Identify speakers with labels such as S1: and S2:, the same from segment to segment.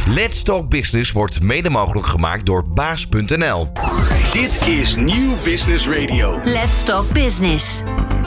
S1: Let's Talk Business wordt mede mogelijk gemaakt door baas.nl.
S2: Dit is Nieuw Business Radio.
S3: Let's Talk Business.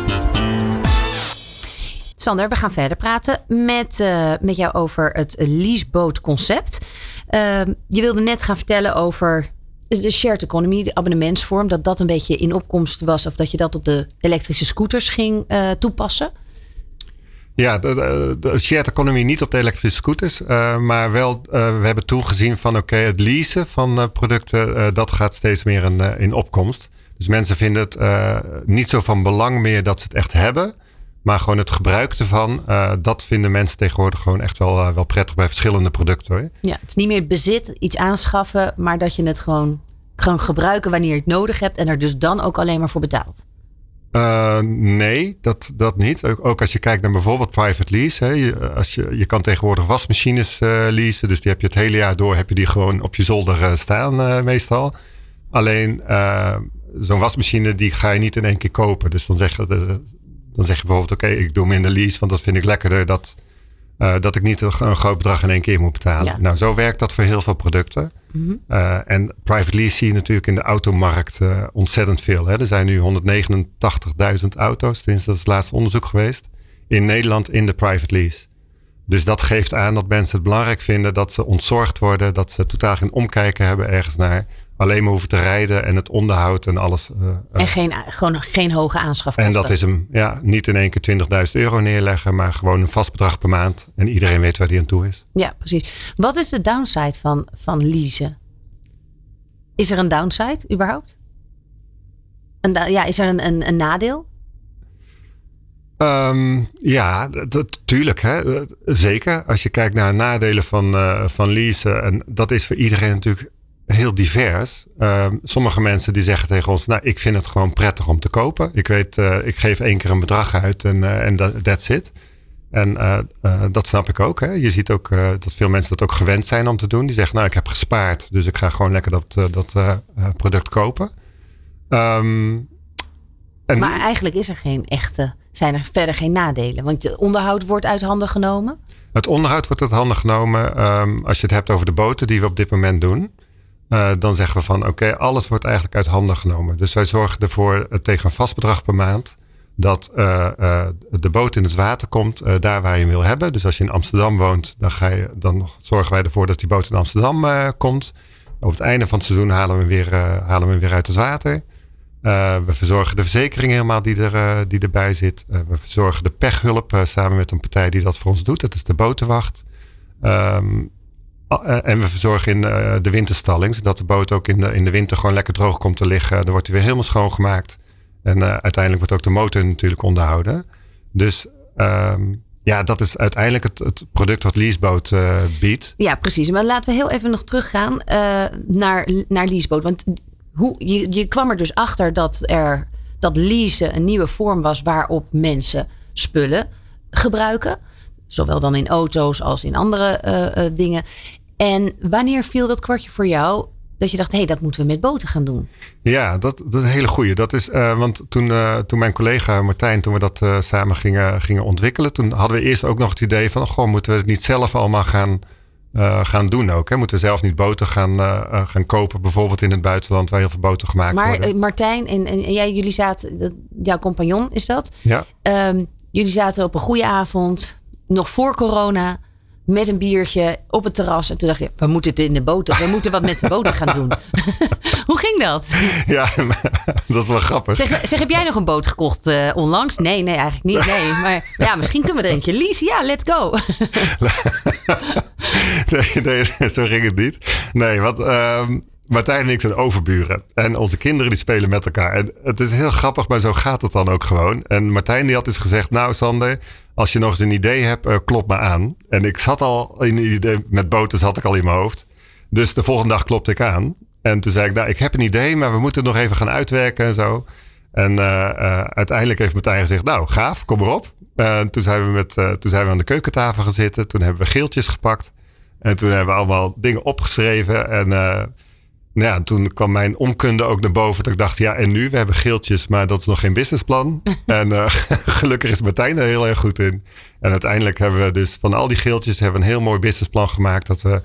S3: Sander, we gaan verder praten met jou over het leasebootconcept. Je wilde net gaan vertellen over de shared economy, de abonnementsvorm. Dat een beetje in opkomst was of dat je dat op de elektrische scooters ging toepassen.
S4: Ja, de shared economy niet op de elektrische scooters. Maar wel, we hebben toen gezien van het leasen van producten, dat gaat steeds meer in opkomst. Dus mensen vinden het niet zo van belang meer dat ze het echt hebben. Maar gewoon het gebruik ervan, dat vinden mensen tegenwoordig gewoon echt wel prettig bij verschillende producten. Hoor.
S3: Ja, het is niet meer het bezit, iets aanschaffen, maar dat je het gewoon gebruiken wanneer je het nodig hebt en er dus dan ook alleen maar voor betaalt.
S4: Nee, dat niet. Ook als je kijkt naar bijvoorbeeld private lease. Hè, je kan tegenwoordig wasmachines leasen. Dus die heb je het hele jaar door. Heb je die gewoon op je zolder staan meestal. Alleen zo'n wasmachine die ga je niet in één keer kopen. Dus dan zeg je bijvoorbeeld oké, ik doe minder lease. Want dat vind ik lekkerder dat ik niet een groot bedrag in één keer moet betalen. Ja. Nou, zo werkt dat voor heel veel producten. Mm-hmm. En private lease zie je natuurlijk in de automarkt ontzettend veel. Hè. Er zijn nu 189.000 auto's, tenminste dat is het laatste onderzoek geweest, in Nederland in de private lease. Dus dat geeft aan dat mensen het belangrijk vinden dat ze ontzorgd worden, dat ze totaal geen omkijken hebben ergens naar. Alleen maar hoeven te rijden en het onderhoud en alles.
S3: En geen hoge aanschafkosten.
S4: En dat is hem, niet in één keer €20.000 neerleggen, maar gewoon een vast bedrag per maand. En iedereen weet waar die aan toe is.
S3: Ja, precies. Wat is de downside van leasen? Is er een downside überhaupt? Is er een nadeel?
S4: Tuurlijk. Hè? Zeker. Als je kijkt naar nadelen van leasen. En dat is voor iedereen natuurlijk heel divers. Sommige mensen die zeggen tegen ons, ik vind het gewoon prettig om te kopen. Ik weet, ik geef 1 keer een bedrag uit en that's it. En dat snap ik ook. Hè. Je ziet ook dat veel mensen dat ook gewend zijn om te doen. Die zeggen, ik heb gespaard, dus ik ga gewoon lekker dat product kopen.
S3: Maar eigenlijk zijn er verder geen nadelen. Want het onderhoud wordt uit handen genomen.
S4: Het onderhoud wordt uit handen genomen. Als je het hebt over de boten die we op dit moment doen. Dan zeggen we van alles wordt eigenlijk uit handen genomen. Dus wij zorgen ervoor tegen een vast bedrag per maand dat de boot in het water komt daar waar je hem wil hebben. Dus als je in Amsterdam woont, dan zorgen wij ervoor dat die boot in Amsterdam komt. Op het einde van het seizoen halen we hem weer uit het water. We verzorgen de verzekering helemaal die erbij zit. We verzorgen de pechhulp samen met een partij die dat voor ons doet. Dat is de botenwacht. En we verzorgen in de winterstalling, zodat de boot ook in de winter gewoon lekker droog komt te liggen. Dan wordt hij weer helemaal schoongemaakt. En uiteindelijk wordt ook de motor natuurlijk onderhouden. Dus dat is uiteindelijk het product wat Leaseboot biedt.
S3: Ja, precies. Maar laten we heel even nog teruggaan naar Leaseboot. Want je kwam er dus achter dat leasen een nieuwe vorm was waarop mensen spullen gebruiken. Zowel dan in auto's als in andere dingen. En wanneer viel dat kwartje voor jou dat je dacht, dat moeten we met boten gaan doen?
S4: Ja, dat is een hele goeie. Dat is, want toen mijn collega Martijn, toen we dat samen gingen ontwikkelen, toen hadden we eerst ook nog het idee van, moeten we het niet zelf allemaal gaan doen ook. Hè? Moeten we zelf niet boten gaan kopen, bijvoorbeeld in het buitenland waar heel veel boten gemaakt worden.
S3: Maar Martijn en jij, jullie zaten, jouw compagnon is dat?
S4: Ja.
S3: Jullie zaten op een goede avond, nog voor corona, met een biertje op het terras. En toen dacht je, we moeten wat met de boten gaan doen. Hoe ging dat?
S4: Ja, dat is wel grappig.
S3: Zeg, heb jij nog een boot gekocht onlangs? Nee, eigenlijk niet. Nee. Maar misschien kunnen we er eentje leasen. Ja, let's go.
S4: Nee, zo ging het niet. Nee, want Martijn en ik zijn overburen. En onze kinderen die spelen met elkaar. En het is heel grappig, maar zo gaat het dan ook gewoon. En Martijn die had dus gezegd, Sander, als je nog eens een idee hebt, klop me aan. En ik zat al in een idee, met boten zat ik al in mijn hoofd. Dus de volgende dag klopte ik aan. En toen zei ik, ik heb een idee, maar we moeten het nog even gaan uitwerken en zo. En uiteindelijk heeft Martijn gezegd, gaaf, kom erop. Toen zijn we aan de keukentafel gaan zitten. Toen hebben we geeltjes gepakt. En toen hebben we allemaal dingen opgeschreven. En toen kwam mijn onkunde ook naar boven. Dat ik dacht, en nu? We hebben geeltjes, maar dat is nog geen businessplan. En gelukkig is Martijn er heel erg goed in. En uiteindelijk hebben we dus van al die geeltjes hebben we een heel mooi businessplan gemaakt.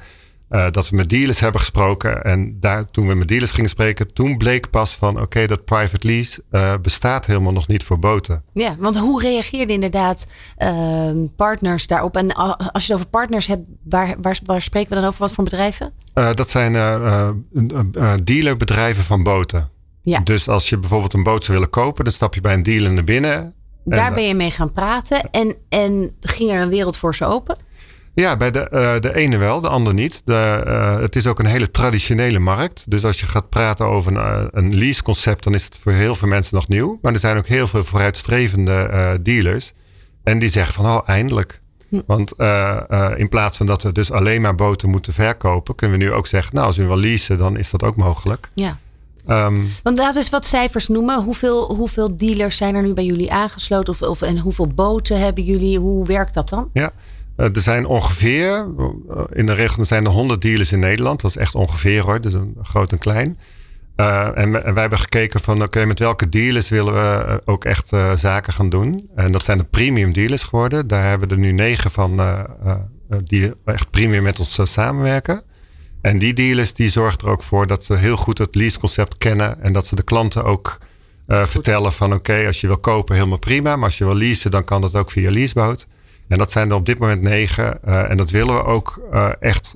S4: Dat we met dealers hebben gesproken. En toen we met dealers gingen spreken, toen bleek pas van oké, dat private lease bestaat helemaal nog niet voor boten.
S3: Ja, want hoe reageerden inderdaad partners daarop? En als je het over partners hebt, waar spreken we dan over? Wat voor bedrijven?
S4: Dat zijn dealerbedrijven van boten. Ja. Dus als je bijvoorbeeld een boot zou willen kopen, dan stap je bij een dealer naar binnen.
S3: Daar ben je mee gaan praten en ging er een wereld voor ze open?
S4: Ja, bij de ene wel, de ander niet. Het is ook een hele traditionele markt. Dus als je gaat praten over een leaseconcept, dan is het voor heel veel mensen nog nieuw. Maar er zijn ook heel veel vooruitstrevende dealers. En die zeggen van, eindelijk. Want in plaats van dat we dus alleen maar boten moeten verkopen, kunnen we nu ook zeggen, als we wil leasen, dan is dat ook mogelijk.
S3: Ja. Want laten we eens wat cijfers noemen. Hoeveel dealers zijn er nu bij jullie aangesloten? En hoeveel boten hebben jullie? Hoe werkt dat dan?
S4: Ja. Er zijn ongeveer, in de regel zijn er 100 dealers in Nederland. Dat is echt ongeveer hoor, dus een groot en klein. En wij hebben gekeken van oké, met welke dealers willen we ook echt zaken gaan doen. En dat zijn de premium dealers geworden. Daar hebben we er nu 9 van die echt premium met ons samenwerken. En die dealers die zorgen er ook voor dat ze heel goed het leaseconcept kennen. En dat ze de klanten ook vertellen van oké, als je wil kopen helemaal prima. Maar als je wil leasen, dan kan dat ook via leaseboot. En dat zijn er op dit moment 9. En dat willen we ook echt.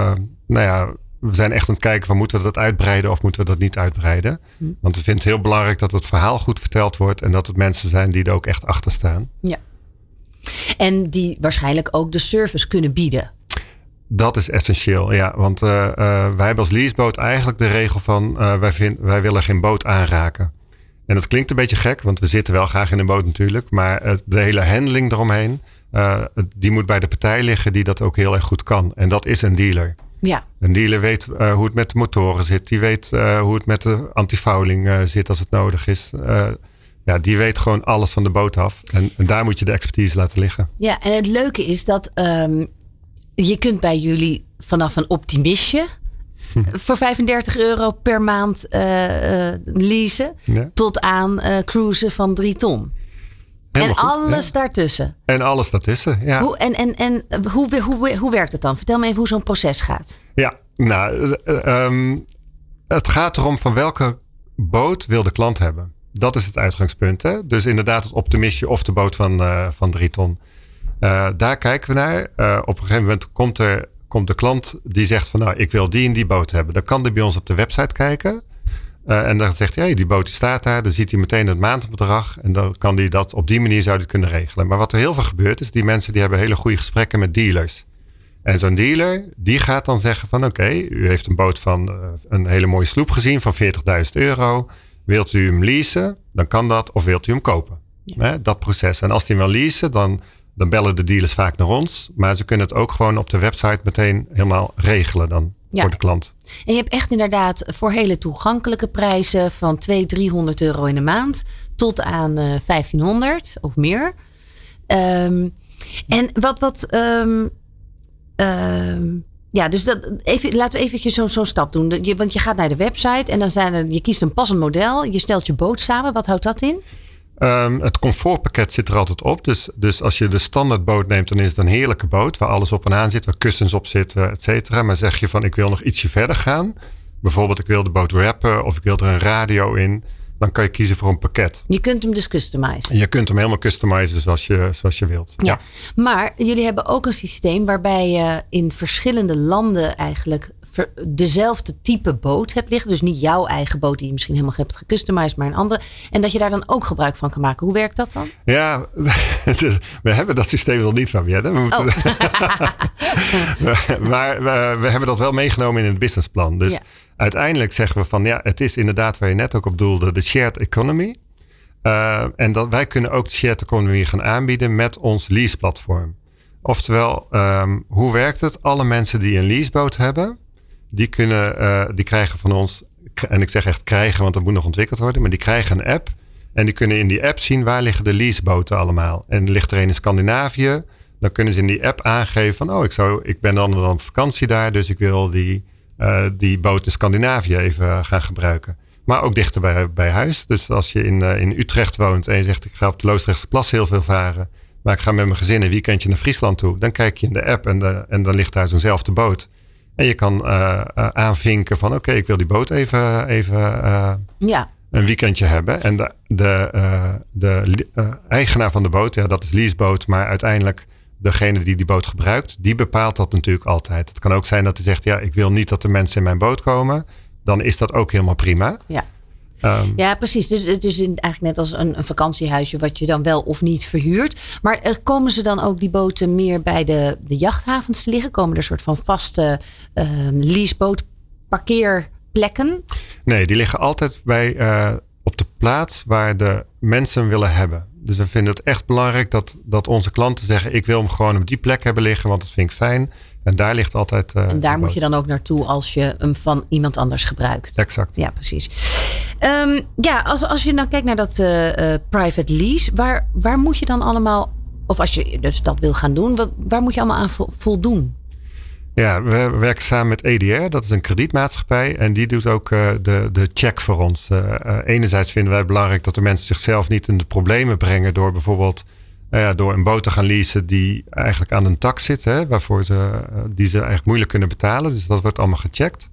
S4: We zijn echt aan het kijken van moeten we dat uitbreiden of moeten we dat niet uitbreiden. Want we vinden het heel belangrijk dat het verhaal goed verteld wordt. En dat het mensen zijn die er ook echt achter staan. Ja.
S3: En die waarschijnlijk ook de service kunnen bieden.
S4: Dat is essentieel, ja. Want wij hebben als leaseboot eigenlijk de regel van wij willen geen boot aanraken. En dat klinkt een beetje gek, want we zitten wel graag in een boot natuurlijk. Maar de hele handling eromheen, die moet bij de partij liggen die dat ook heel erg goed kan. En dat is een dealer. Ja. Een dealer weet hoe het met de motoren zit. Die weet hoe het met de antifouling zit als het nodig is. Die weet gewoon alles van de boot af. En daar moet je de expertise laten liggen. Ja,
S3: en het leuke is dat je kunt bij jullie vanaf een optimistje voor €35 per maand leasen. Ja. Tot aan cruisen van 3 ton. Helemaal en goed, alles daartussen.
S4: En alles daartussen, ja.
S3: Hoe werkt het dan? Vertel me even hoe zo'n proces gaat.
S4: Ja, het gaat erom van welke boot wil de klant hebben. Dat is het uitgangspunt. Hè? Dus inderdaad het optimistje of de boot van 3 ton. Daar kijken we naar. Op een gegeven moment komt de klant die zegt van ik wil die en die boot hebben. Dan kan die bij ons op de website kijken. En dan zegt hij, die boot die staat daar. Dan ziet hij meteen het maandbedrag. En dan kan hij dat op die manier zou hij kunnen regelen. Maar wat er heel veel gebeurt is, die mensen die hebben hele goede gesprekken met dealers. En zo'n dealer, die gaat dan zeggen van oké, u heeft een boot van een hele mooie sloep gezien van €40.000. Wilt u hem leasen? Dan kan dat. Of wilt u hem kopen? Ja. Dat proces. En als die hem wil leasen, dan bellen de dealers vaak naar ons. Maar ze kunnen het ook gewoon op de website meteen helemaal regelen dan voor de klant.
S3: En je hebt echt inderdaad voor hele toegankelijke prijzen van €200-300 in de maand tot aan €1.500 of meer. En dus laten we eventjes zo'n stap doen. Want je gaat naar de website en dan je kiest een passend model. Je stelt je boot samen. Wat houdt dat in?
S4: Het comfortpakket zit er altijd op. Dus als je de standaardboot neemt, dan is het een heerlijke boot waar alles op en aan zit, waar kussens op zitten, et cetera. Maar zeg je van ik wil nog ietsje verder gaan. Bijvoorbeeld ik wil de boot wrappen of ik wil er een radio in. Dan kan je kiezen voor een pakket.
S3: Je kunt hem dus customizen.
S4: Je kunt hem helemaal customizen zoals je wilt.
S3: Ja. Maar jullie hebben ook een systeem waarbij je in verschillende landen eigenlijk dezelfde type boot hebt liggen. Dus niet jouw eigen boot die je misschien helemaal hebt gecustomized, maar een andere. En dat je daar dan ook gebruik van kan maken. Hoe werkt dat dan?
S4: Ja, we hebben dat systeem nog niet van Jette. Maar we hebben dat wel meegenomen in het businessplan. Dus uiteindelijk zeggen we van het is inderdaad waar je net ook op doelde, de shared economy. En dat wij kunnen ook de shared economy gaan aanbieden met ons leaseplatform. Oftewel, hoe werkt het? Alle mensen die een leaseboot hebben, die krijgen van ons, en ik zeg echt krijgen, want dat moet nog ontwikkeld worden, maar die krijgen een app. En die kunnen in die app zien waar liggen de leaseboten allemaal. En ligt er een in Scandinavië, dan kunnen ze in die app aangeven van ik ben dan op vakantie daar, dus ik wil die boot in Scandinavië even gaan gebruiken. Maar ook dichter bij huis. Dus als je in Utrecht woont en je zegt ik ga op de Loosdrechtse Plas heel veel varen, maar ik ga met mijn gezin een weekendje naar Friesland toe, dan kijk je in de app en dan ligt daar zo'nzelfde boot. En je kan aanvinken van oké, ik wil die boot even een weekendje hebben. En de eigenaar van de boot, dat is leaseboot, maar uiteindelijk degene die boot gebruikt, die bepaalt dat natuurlijk altijd. Het kan ook zijn dat hij zegt, ik wil niet dat de mensen in mijn boot komen. Dan is dat ook helemaal prima.
S3: Ja. Ja, precies. Dus het is eigenlijk net als een vakantiehuisje wat je dan wel of niet verhuurt. Maar komen ze dan ook die boten meer bij de jachthavens te liggen? Komen er een soort van vaste leasebootparkeerplekken?
S4: Nee, die liggen altijd op de plaats waar de mensen willen hebben. Dus we vinden het echt belangrijk dat onze klanten zeggen, ik wil hem gewoon op die plek hebben liggen, want dat vind ik fijn. En daar ligt altijd
S3: en daar moet je dan ook naartoe als je hem van iemand anders gebruikt.
S4: Exact.
S3: Ja, precies. Als je nou kijkt naar dat private lease, waar moet je dan allemaal, of als je dus dat wil gaan doen, waar moet je allemaal aan voldoen?
S4: Ja, we werken samen met EDR. Dat is een kredietmaatschappij. En die doet ook de check voor ons. Enerzijds vinden wij het belangrijk dat de mensen zichzelf niet in de problemen brengen door bijvoorbeeld door een boot te gaan leasen die eigenlijk aan een tax zit. Waarvoor die ze eigenlijk moeilijk kunnen betalen. Dus dat wordt allemaal gecheckt.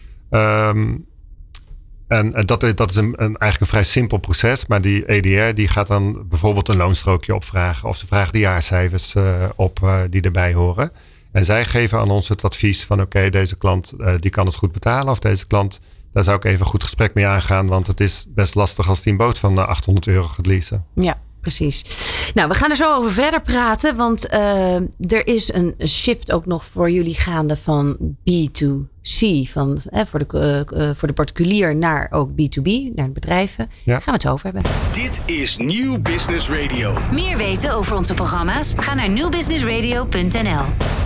S4: En dat is eigenlijk een vrij simpel proces. Maar die EDR die gaat dan bijvoorbeeld een loonstrookje opvragen. Of ze vragen de jaarcijfers op die erbij horen. En zij geven aan ons het advies van oké, deze klant die kan het goed betalen. Of deze klant, daar zou ik even een goed gesprek mee aangaan. Want het is best lastig als die een boot van €800 gaat leasen. Ja,
S3: precies. Nou, we gaan er zo over verder praten. Want er is een shift ook nog voor jullie gaande van B2C. Voor de particulier naar ook B2B, naar de bedrijven. Daar gaan we het over hebben.
S2: Dit is Nieuw Business Radio.
S5: Meer weten over onze programma's? Ga naar nieuwbusinessradio.nl.